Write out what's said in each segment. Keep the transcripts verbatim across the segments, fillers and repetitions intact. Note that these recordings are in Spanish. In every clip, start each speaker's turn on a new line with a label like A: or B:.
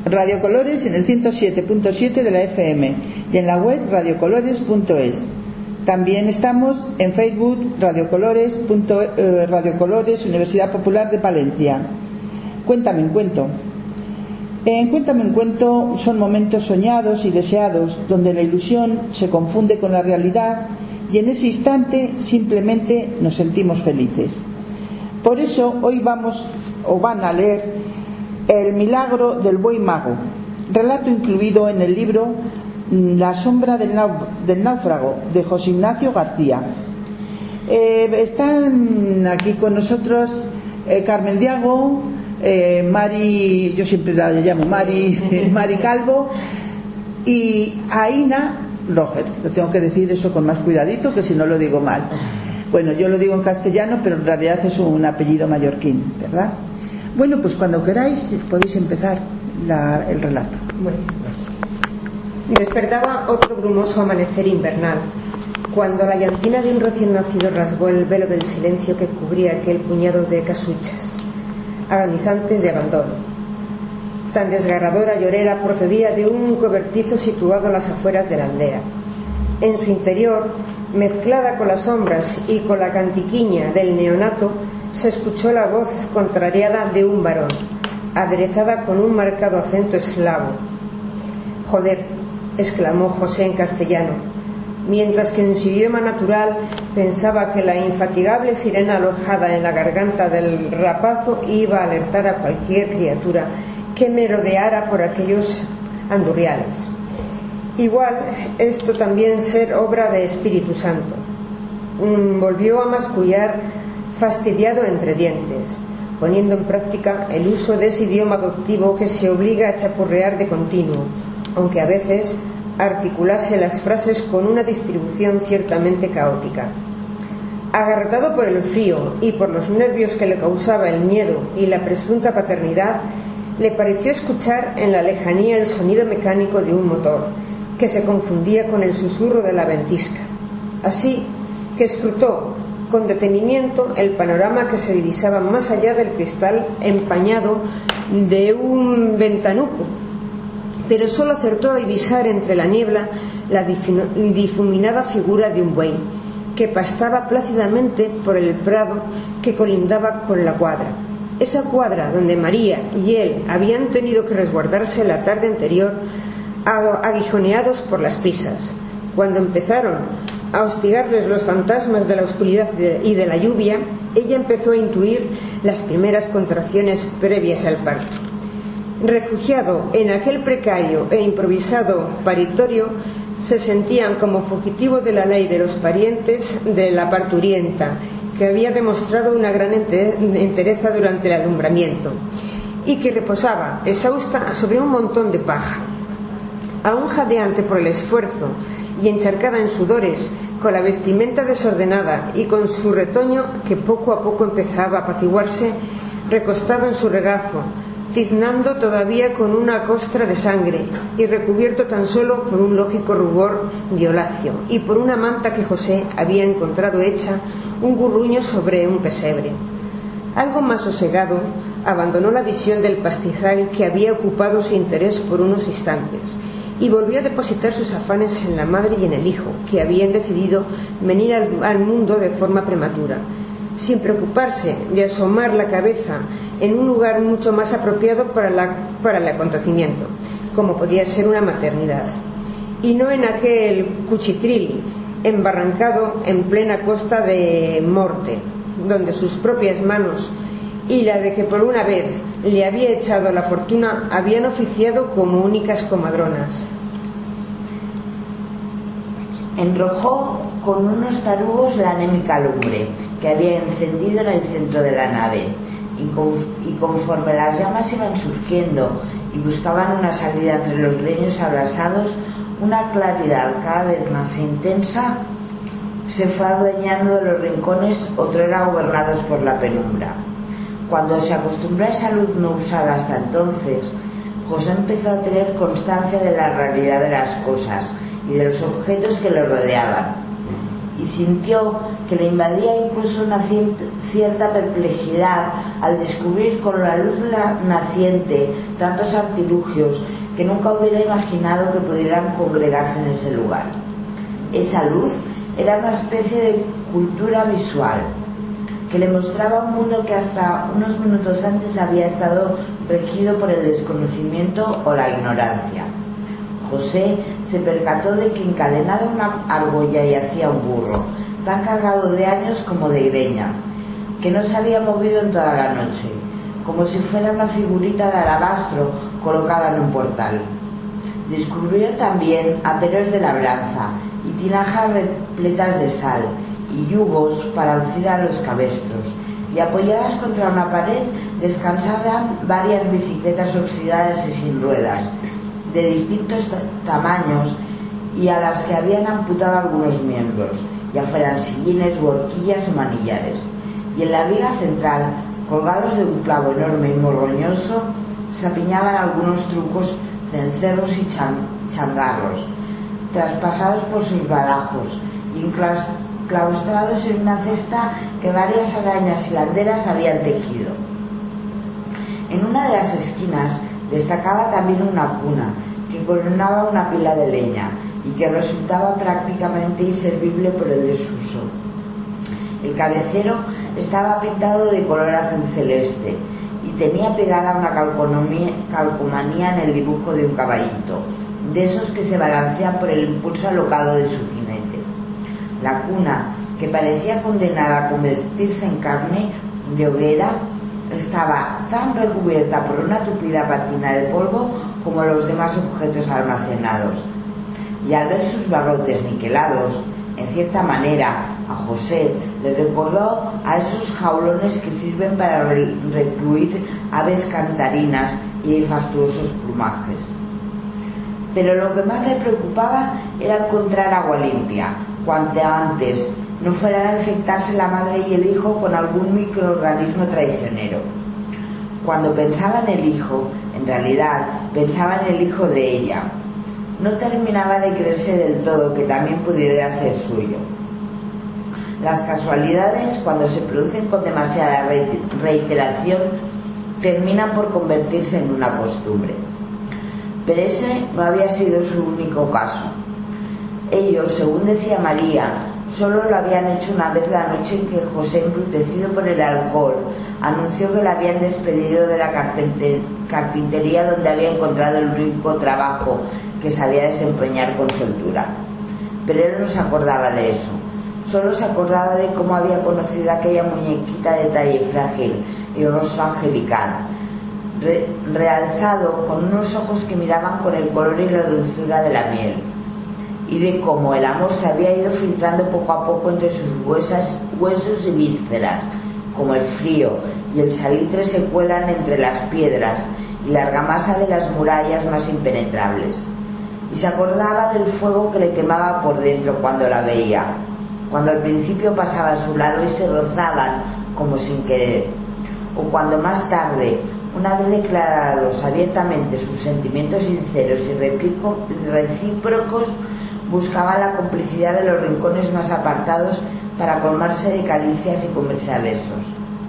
A: Radio Colores en el ciento siete punto siete de la F M y en la web radiocolores punto es. También estamos en Facebook Radio Colores, punto, eh, Radio Colores, Universidad Popular de Palencia. Cuéntame un cuento. En Cuéntame un cuento son momentos soñados y deseados donde la ilusión se confunde con la realidad y en ese instante simplemente nos sentimos felices. Por eso hoy vamos o van a leer El milagro del buey mago, relato incluido en el libro La sombra del, náuf- del náufrago de José Ignacio García. Eh, están aquí con nosotros eh, Carmen Diago, eh, Mari, yo siempre la llamo Mari, Mari Calvo y Aina Roger. Lo tengo que decir eso con más cuidadito, que si no lo digo mal. Bueno, yo lo digo en castellano, pero en realidad es un apellido mallorquín, ¿verdad? Bueno, pues cuando queráis podéis empezar la, el relato.
B: Bueno, despertaba otro brumoso amanecer invernal, cuando la llantina de un recién nacido rasgó el velo del silencio que cubría aquel puñado de casuchas, agonizantes de abandono. Tan desgarradora llorera procedía de un cobertizo situado a las afueras de la aldea. En su interior, mezclada con las sombras y con la cantiquiña del neonato, se escuchó la voz contrariada de un varón, aderezada con un marcado acento eslavo. «Joder», exclamó José en castellano, mientras que en su idioma natural pensaba que la infatigable sirena alojada en la garganta del rapazo iba a alertar a cualquier criatura que merodeara por aquellos andurriales. Igual esto también ser obra de Espíritu Santo. Mm, volvió a mascullar fastidiado entre dientes, poniendo en práctica el uso de ese idioma adoptivo que se obliga a chapurrear de continuo, aunque a veces articulase las frases con una distribución ciertamente caótica. Agarrotado por el frío y por los nervios que le causaba el miedo y la presunta paternidad, le pareció escuchar en la lejanía el sonido mecánico de un motor, que se confundía con el susurro de la ventisca. Así que escrutó con detenimiento el panorama que se divisaba más allá del cristal empañado de un ventanuco, pero solo acertó a divisar entre la niebla la difuminada figura de un buey, que pastaba plácidamente por el prado que colindaba con la cuadra. Esa cuadra donde María y él habían tenido que resguardarse la tarde anterior, aguijoneados por las prisas. Cuando empezaron a hostigarles los fantasmas de la oscuridad y de la lluvia, ella empezó a intuir las primeras contracciones previas al parto. Refugiado en aquel precario e improvisado paritorio, se sentían como fugitivos de la ley de los parientes de la parturienta, que había demostrado una gran entereza durante el alumbramiento y que reposaba exhausta sobre un montón de paja. Aún jadeante por el esfuerzo y encharcada en sudores, con la vestimenta desordenada y con su retoño que poco a poco empezaba a apaciguarse, recostado en su regazo, tiznando todavía con una costra de sangre y recubierto tan solo por un lógico rubor violáceo y por una manta que José había encontrado hecha un gurruño sobre un pesebre. Algo más sosegado, abandonó la visión del pastizal que había ocupado su interés por unos instantes y volvió a depositar sus afanes en la madre y en el hijo, que habían decidido venir al, al mundo de forma prematura, sin preocuparse de asomar la cabeza en un lugar mucho más apropiado para, la, para el acontecimiento, como podía ser una maternidad, y no en aquel cuchitril embarrancado en plena costa de Morte, donde sus propias manos y la de que por una vez le había echado la fortuna habían oficiado como únicas comadronas.
C: Enrojó con unos tarugos la anémica lumbre que había encendido en el centro de la nave, y conforme las llamas iban surgiendo y buscaban una salida entre los leños abrasados, una claridad cada vez más intensa se fue adueñando de los rincones otrora gobernados por la penumbra. Cuando se acostumbró a esa luz no usada hasta entonces, José empezó a tener constancia de la realidad de las cosas y de los objetos que lo rodeaban, y sintió que le invadía incluso una cierta perplejidad al descubrir con la luz naciente tantos artilugios que nunca hubiera imaginado que pudieran congregarse en ese lugar. Esa luz era una especie de cultura visual que le mostraba un mundo que hasta unos minutos antes había estado regido por el desconocimiento o la ignorancia. José se percató de que encadenado a una argolla yacía un burro, tan cargado de años como de greñas, que no se había movido en toda la noche, como si fuera una figurita de alabastro colocada en un portal. Descubrió también aperos de labranza y tinajas repletas de sal y yugos para uncir a los cabestros, y apoyadas contra una pared descansaban varias bicicletas oxidadas y sin ruedas, de distintos tamaños y a las que habían amputado algunos miembros, ya fueran sillines, horquillas o manillares. Y en la viga central, colgados de un clavo enorme y morroñoso, se apiñaban algunos trucos, cencerros y changarros, traspasados por sus badajos y enclaustrados en una cesta que varias arañas hilanderas habían tejido. En una de las esquinas destacaba también una cuna que coronaba una pila de leña y que resultaba prácticamente inservible por el desuso. El cabecero estaba pintado de color azul celeste y tenía pegada una calcomanía en el dibujo de un caballito, de esos que se balancean por el impulso alocado de su jinete. La cuna, que parecía condenada a convertirse en carne de hoguera, estaba tan recubierta por una tupida patina de polvo como los demás objetos almacenados, y al ver sus barrotes niquelados, en cierta manera a José le recordó a esos jaulones que sirven para recluir aves cantarinas y de fastuosos plumajes. Pero lo que más le preocupaba era encontrar agua limpia, cuanto antes, no fueran a infectarse la madre y el hijo con algún microorganismo traicionero. Cuando pensaba en el hijo, en realidad pensaba en el hijo de ella. No terminaba de creerse del todo que también pudiera ser suyo. Las casualidades, cuando se producen con demasiada reiteración, terminan por convertirse en una costumbre. Pero ese no había sido su único caso. Ellos, según decía María, solo lo habían hecho una vez la noche en que José, embrutecido por el alcohol, anunció que le habían despedido de la carpintería donde había encontrado el único trabajo que sabía desempeñar con soltura. Pero él no se acordaba de eso, solo se acordaba de cómo había conocido a aquella muñequita de talle frágil y rostro angelical, re realzado con unos ojos que miraban con el color y la dulzura de la miel, y de cómo el amor se había ido filtrando poco a poco entre sus huesas, huesos y vísceras, como el frío y el salitre se cuelan entre las piedras y la argamasa de las murallas más impenetrables. Y se acordaba del fuego que le quemaba por dentro cuando la veía, cuando al principio pasaba a su lado y se rozaban como sin querer, o cuando más tarde, una vez declarados abiertamente sus sentimientos sinceros y recíprocos, buscaban la complicidad de los rincones más apartados para colmarse de caricias y comerse a besos.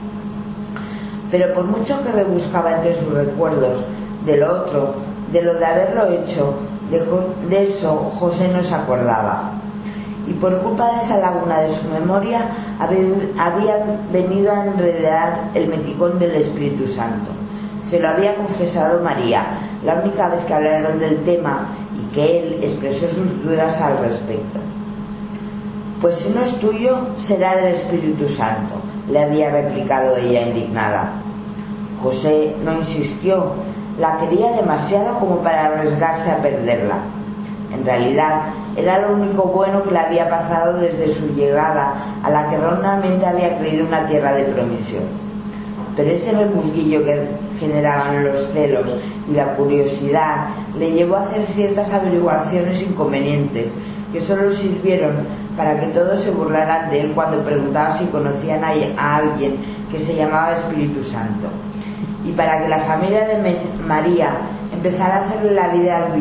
C: Pero por mucho que rebuscaba entre sus recuerdos de lo otro, de lo de haberlo hecho, de, de eso José no se acordaba. Y por culpa de esa laguna de su memoria había, había venido a enredar el meticón del Espíritu Santo. Se lo había confesado María, la única vez que hablaron del tema, y que él expresó sus dudas al respecto. Pues si no es tuyo, será del Espíritu Santo, le había replicado ella indignada. José no insistió, la quería demasiado como para arriesgarse a perderla. En realidad, era lo único bueno que le había pasado desde su llegada a la que erróneamente había creído una tierra de promisión. Pero ese remusguillo que generaban los celos y la curiosidad le llevó a hacer ciertas averiguaciones inconvenientes que solo sirvieron para que todos se burlaran de él cuando preguntaba si conocían a alguien que se llamaba Espíritu Santo, y para que la familia de María empezara a hacerle la vida algo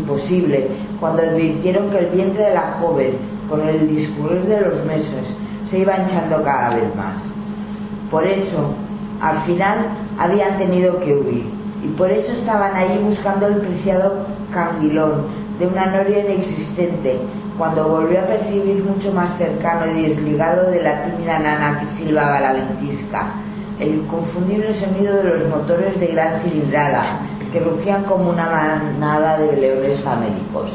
C: imposible cuando advirtieron que el vientre de la joven, con el discurrir de los meses, se iba hinchando cada vez más. Por eso, al final, habían tenido que huir, y por eso estaban allí buscando el preciado canguilón de una noria inexistente, cuando volvió a percibir mucho más cercano y desligado de la tímida nana que silbaba la ventisca, el inconfundible sonido de los motores de gran cilindrada, que rugían como una manada de leones famélicos.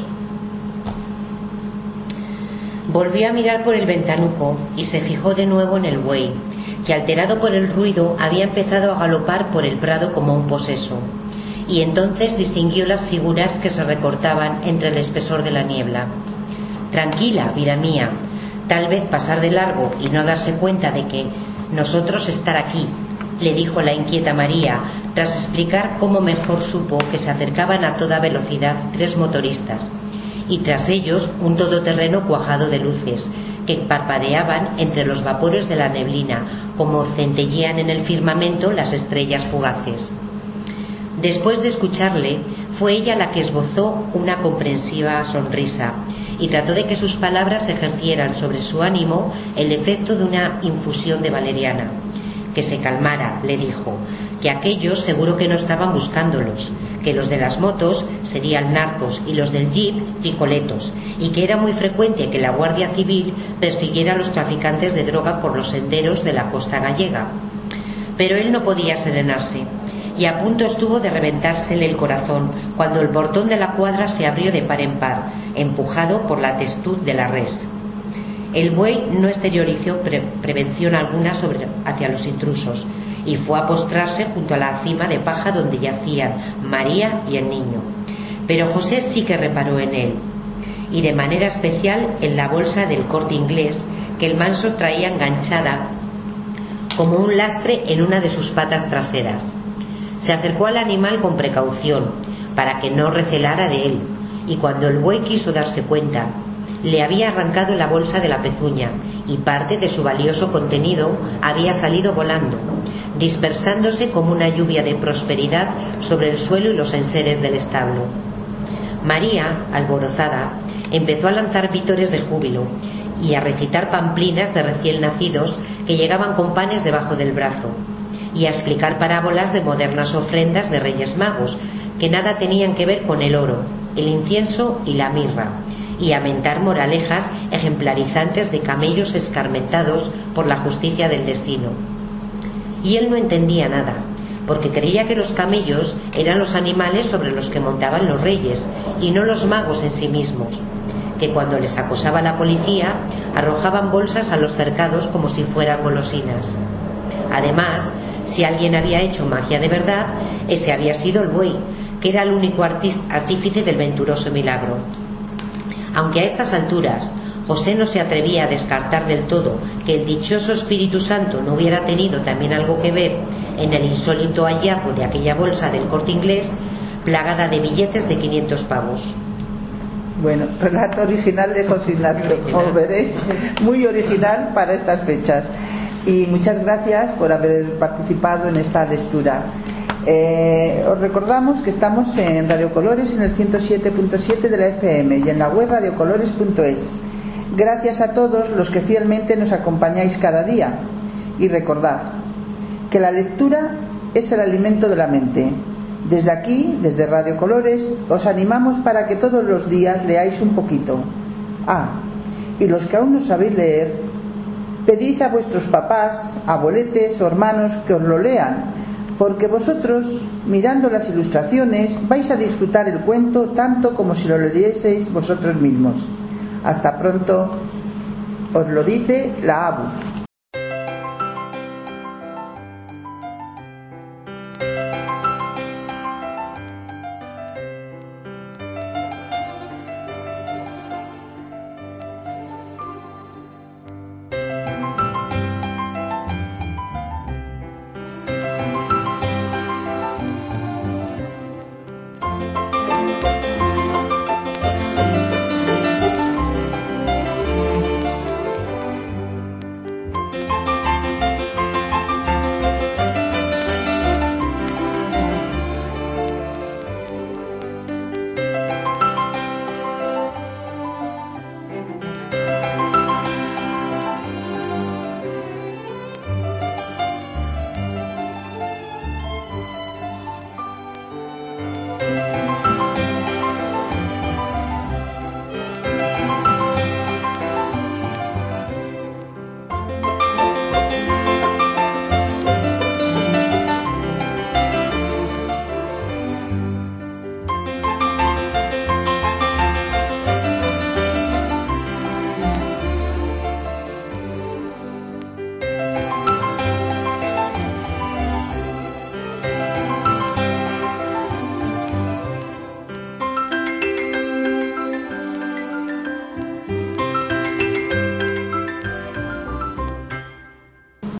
D: Volvió a mirar por el ventanuco y se fijó de nuevo en el buey, que alterado por el ruido había empezado a galopar por el prado como un poseso, y entonces distinguió las figuras que se recortaban entre el espesor de la niebla. Tranquila, vida mía, tal vez pasar de largo y no darse cuenta de que nosotros estar aquí, le dijo la inquieta María, tras explicar cómo mejor supo que se acercaban a toda velocidad tres motoristas, y tras ellos un todoterreno cuajado de luces, que parpadeaban entre los vapores de la neblina, como centellean en el firmamento las estrellas fugaces. Después de escucharle, fue ella la que esbozó una comprensiva sonrisa y trató de que sus palabras ejercieran sobre su ánimo el efecto de una infusión de valeriana. Que se calmara, le dijo, que aquellos seguro que no estaban buscándolos, que los de las motos serían narcos y los del jeep picoletos, y que era muy frecuente que la Guardia Civil persiguiera a los traficantes de droga por los senderos de la costa gallega. Pero él no podía serenarse, y a punto estuvo de reventársele el corazón cuando el portón de la cuadra se abrió de par en par, empujado por la testuz de la res. El buey no exteriorizó pre prevención alguna sobre, hacia los intrusos, y fue a postrarse junto a la cima de paja donde yacían María y el niño. Pero José sí que reparó en él, y de manera especial en la bolsa del Corte Inglés que el manso traía enganchada como un lastre en una de sus patas traseras. Se acercó al animal con precaución para que no recelara de él, y cuando el buey quiso darse cuenta, le había arrancado la bolsa de la pezuña y parte de su valioso contenido había salido volando, dispersándose como una lluvia de prosperidad sobre el suelo y los enseres del establo. María, alborozada, empezó a lanzar vítores de júbilo y a recitar pamplinas de recién nacidos que llegaban con panes debajo del brazo, y a explicar parábolas de modernas ofrendas de Reyes Magos que nada tenían que ver con el oro, el incienso y la mirra, y a mentar moralejas ejemplarizantes de camellos escarmentados por la justicia del destino. Y él no entendía nada, porque creía que los camellos eran los animales sobre los que montaban los reyes y no los magos en sí mismos, que cuando les acosaba la policía arrojaban bolsas a los cercados como si fueran golosinas. Además, si alguien había hecho magia de verdad, ese había sido el buey, que era el único artífice del venturoso milagro. Aunque a estas alturas José no se atrevía a descartar del todo que el dichoso Espíritu Santo no hubiera tenido también algo que ver en el insólito hallazgo de aquella bolsa del Corte Inglés plagada de billetes de quinientos pavos.
A: Bueno, relato original de José Ignacio, como veréis, muy original para estas fechas. Y muchas gracias por haber participado en esta lectura. Eh, os recordamos que estamos en Radio Colores en el ciento siete punto siete de la F M y en la web radio colores punto es. Gracias a todos los que fielmente nos acompañáis cada día. Y recordad que la lectura es el alimento de la mente. Desde aquí, desde Radio Colores, os animamos para que todos los días leáis un poquito. Ah, y los que aún no sabéis leer, pedid a vuestros papás, abueletes o hermanos que os lo lean, porque vosotros, mirando las ilustraciones, vais a disfrutar el cuento tanto como si lo leyeseis vosotros mismos. Hasta pronto, os lo dice la A B U.